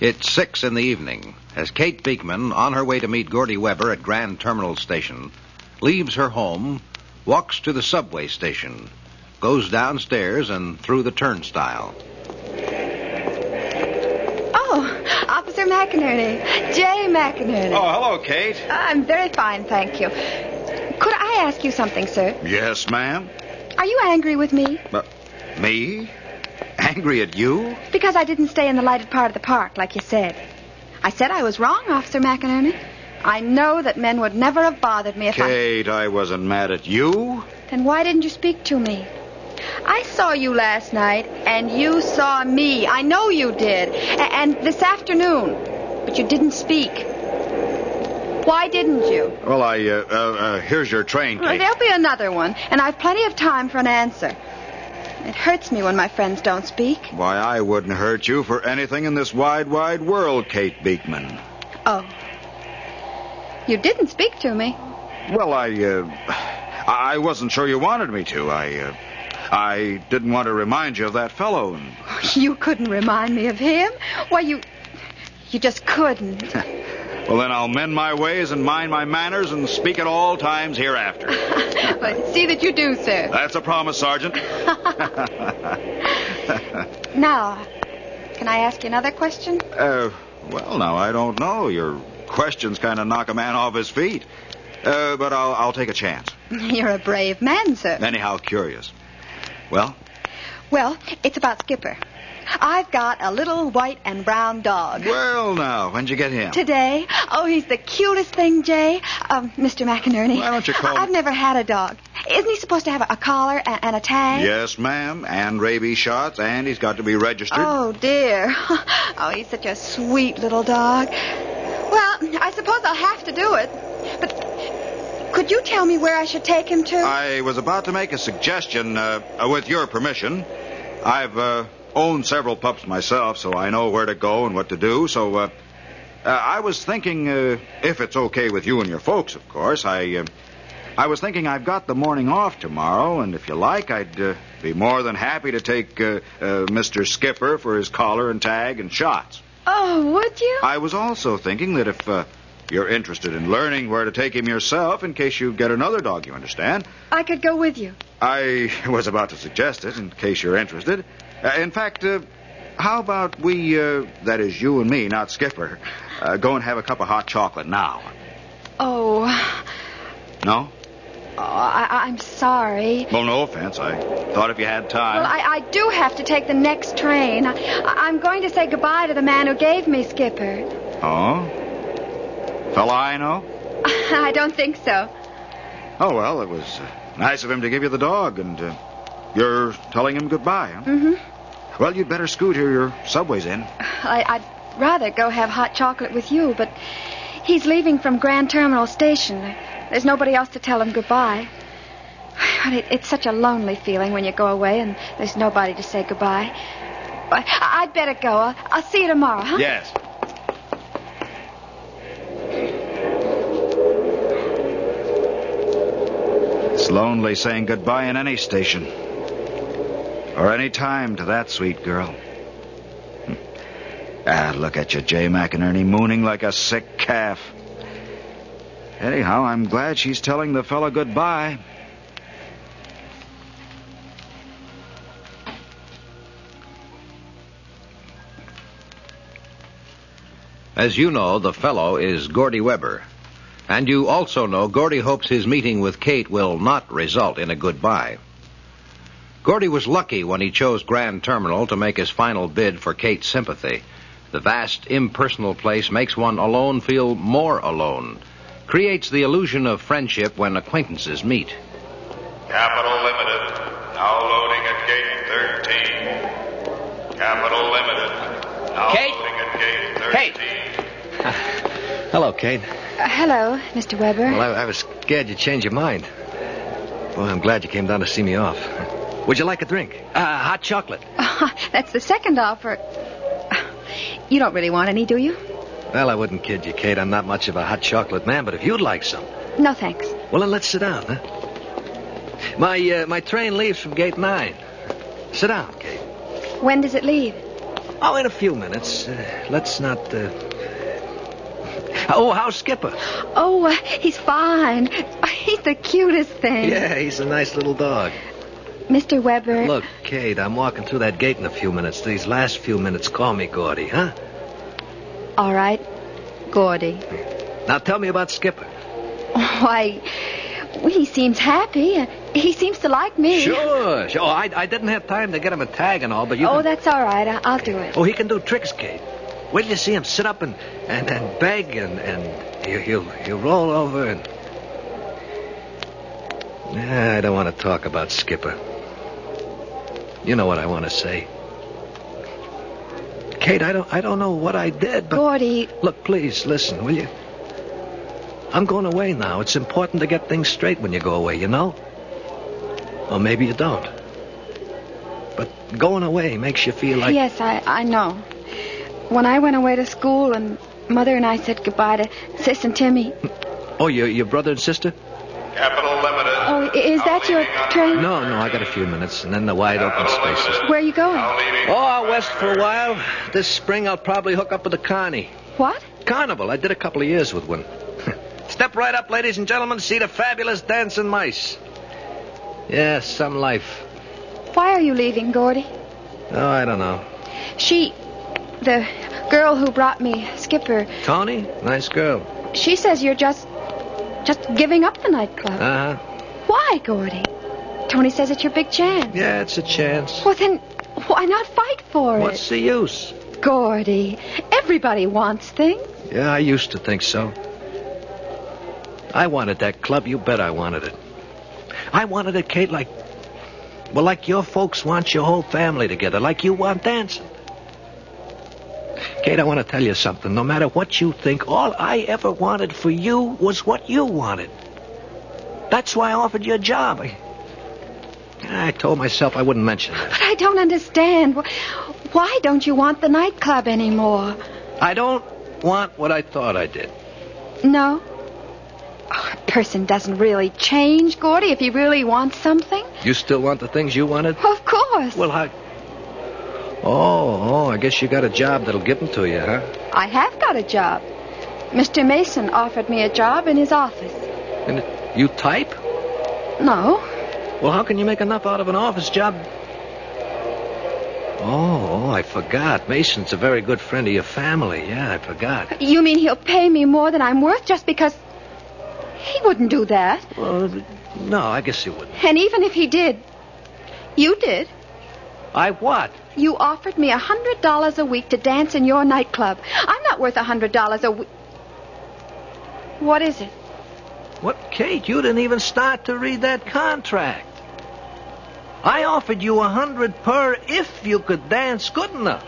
It's 6 in the evening as Kate Beekman, on her way to meet Gordy Weber at Grand Terminal Station, leaves her home, walks to the subway station, goes downstairs and through the turnstile. Oh, Officer McInerney. Jay McInerney. Oh, hello, Kate. I'm very fine, thank you. Could I ask you something, sir? Yes, ma'am. Are you angry with me? Me? Angry at you? Because I didn't stay in the lighted part of the park, like you said. I said I was wrong, Officer McInerney. I know that men would never have bothered me if Kate, I wasn't mad at you. Then why didn't you speak to me? I saw you last night, and you saw me. I know you did. And this afternoon. But you didn't speak. Why didn't you? Well, here's your train, Kate. Well, there'll be another one, and I've plenty of time for an answer. It hurts me when my friends don't speak. Why, I wouldn't hurt you for anything in this wide, wide world, Kate Beekman. Oh. You didn't speak to me. Well, I wasn't sure you wanted me to. I didn't want to remind you of that fellow. You couldn't remind me of him? Why, you just couldn't. Well, then I'll mend my ways and mind my manners and speak at all times hereafter. Well, see that you do, sir. That's a promise, Sergeant. Now, can I ask you another question? Well, now, I don't know. Your questions kind of knock a man off his feet. But I'll take a chance. You're a brave man, sir. Anyhow, curious. Well? Well, it's about Skipper. I've got a little white and brown dog. Well, now, when'd you get him? Today. Oh, he's the cutest thing, Jay. Mr. McInerney. Why don't you call I've never had a dog. Isn't he supposed to have a collar and a tag? Yes, ma'am. And rabies shots, and he's got to be registered. Oh, dear. Oh, he's such a sweet little dog. Well, I suppose I'll have to do it. But could you tell me where I should take him to? I was about to make a suggestion, with your permission. I've owned several pups myself, so I know where to go and what to do. So I was thinking, if it's okay with you and your folks, of course, I was thinking I've got the morning off tomorrow, and if you like, I'd be more than happy to take Mr. Skipper for his collar and tag and shots. Oh, would you? I was also thinking that if you're interested in learning where to take him yourself, in case you get another dog, you understand. I could go with you. I was about to suggest it, in case you're interested. In fact, how about we, that is you and me, not Skipper, go and have a cup of hot chocolate now? Oh. No? Oh, I'm sorry. Well, no offense. I thought if you had time. Well, I do have to take the next train. I'm going to say goodbye to the man who gave me Skipper. Oh? Fella I know? I don't think so. Oh, well, it was nice of him to give you the dog, and you're telling him goodbye, huh? Mm-hmm. Well, you'd better scoot here. Your subway's in. I'd rather go have hot chocolate with you, but he's leaving from Grand Terminal Station. There's nobody else to tell him goodbye. It's such a lonely feeling when you go away and there's nobody to say goodbye. I'd better go. I'll see you tomorrow, huh? Yes. It's lonely saying goodbye in any station. Or any time to that sweet girl. Look at you, Jay McInerney, mooning like a sick calf. Anyhow, I'm glad she's telling the fella goodbye. As you know, the fellow is Gordy Weber. And you also know Gordy hopes his meeting with Kate will not result in a goodbye. Gordy was lucky when he chose Grand Terminal to make his final bid for Kate's sympathy. The vast, impersonal place makes one alone feel more alone. Creates the illusion of friendship when acquaintances meet. Capital Limited, now loading at gate 13. Capital Limited, now Kate? loading at gate 13. Kate? Hello, Kate. Hello, Mr. Weber. Well, I was scared you'd change your mind. Boy, I'm glad you came down to see me off. Would you like a drink? Hot chocolate. That's the second offer. You don't really want any, do you? Well, I wouldn't kid you, Kate. I'm not much of a hot chocolate man, but if you'd like some. No, thanks. Well, then let's sit down, huh? My train leaves from gate 9. Sit down, Kate. When does it leave? Oh, in a few minutes. Let's not... Oh, how's Skipper? Oh, he's fine. He's the cutest thing. Yeah, he's a nice little dog. Mr. Weber. Look, Kate, I'm walking through that gate in a few minutes. These last few minutes, call me Gordy, huh? All right, Gordy. Now tell me about Skipper. Why, he seems happy. He seems to like me. Sure. I didn't have time to get him a tag and all, but you Oh, can... that's all right. I'll do it. Oh, he can do tricks, Kate. Wait till you see him sit up and beg and he'll roll over and... Nah, I don't want to talk about Skipper. You know what I want to say. Kate, I don't know what I did, but... Gordy. Look, please, listen, will you? I'm going away now. It's important to get things straight when you go away, you know? Or maybe you don't. But going away makes you feel like... Yes, I know. When I went away to school and Mother and I said goodbye to Sis and Timmy. Oh, your brother and sister? Capital Limited. Oh, is that your train? No, I got a few minutes, and then the wide open spaces. Where are you going? Oh, out west for a while. This spring I'll probably hook up with a carny. What? Carnival. I did a couple of years with one. Step right up, ladies and gentlemen. See the fabulous dancing mice. Yeah, some life. Why are you leaving, Gordy? Oh, I don't know. The girl who brought me Skipper. Tony? Nice girl. She says you're just giving up the nightclub. Uh-huh. Why, Gordy? Tony says it's your big chance. Yeah, it's a chance. Well, then why not fight for it? What's the use? Gordy, everybody wants things. Yeah, I used to think so. I wanted that club. You bet I wanted it. I wanted it, Kate, like your folks want your whole family together, like you want dancing. Kate, I want to tell you something. No matter what you think, all I ever wanted for you was what you wanted. That's why I offered you a job. I told myself I wouldn't mention that. But I don't understand. Why don't you want the nightclub anymore? I don't want what I thought I did. No? Oh, a person doesn't really change, Gordy, if he really wants something. You still want the things you wanted? Of course. Well, how... Oh, I guess you got a job that'll give them to you, huh? I have got a job. Mr. Mason offered me a job in his office. And you type? No. Well, how can you make enough out of an office job? Oh, I forgot. Mason's a very good friend of your family. Yeah, I forgot. You mean he'll pay me more than I'm worth just because... He wouldn't do that. Well, no, I guess he wouldn't. And even if he did, you did. I what? You offered me $100 a week to dance in your nightclub. I'm not worth $100 a week. What is it? What, Kate? You didn't even start to read that contract. I offered you $100 per if you could dance good enough.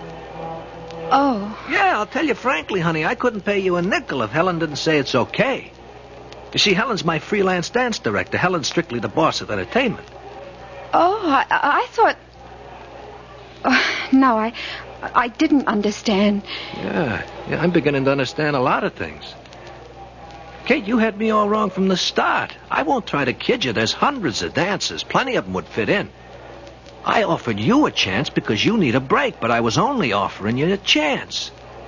Oh. Yeah, I'll tell you frankly, honey, I couldn't pay you a nickel if Helen didn't say it's okay. You see, Helen's my freelance dance director. Helen's strictly the boss of entertainment. Oh, I thought... No, I didn't understand. Yeah, I'm beginning to understand a lot of things. Kate, you had me all wrong from the start. I won't try to kid you. There's hundreds of dancers. Plenty of them would fit in. I offered you a chance because you need a break, but I was only offering you a chance.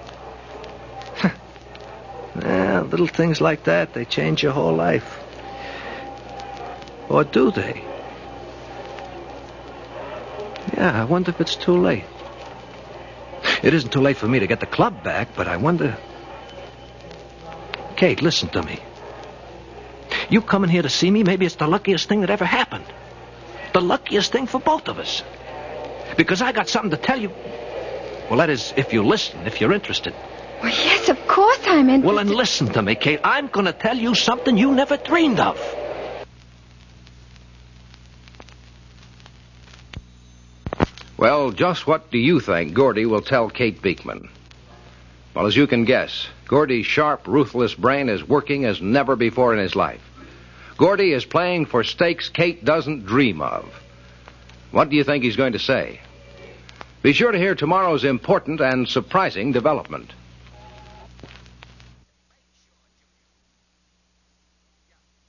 Well, little things like that, they change your whole life. Or do they? Yeah, I wonder if it's too late. It isn't too late for me to get the club back, but I wonder... Kate, listen to me. You coming here to see me, maybe it's the luckiest thing that ever happened. The luckiest thing for both of us. Because I got something to tell you. Well, that is, if you listen, if you're interested. Well, yes, of course I'm interested. Well, then listen to me, Kate. I'm going to tell you something you never dreamed of. Well, just what do you think Gordy will tell Kate Beekman? Well, as you can guess, Gordy's sharp, ruthless brain is working as never before in his life. Gordy is playing for stakes Kate doesn't dream of. What do you think he's going to say? Be sure to hear tomorrow's important and surprising development.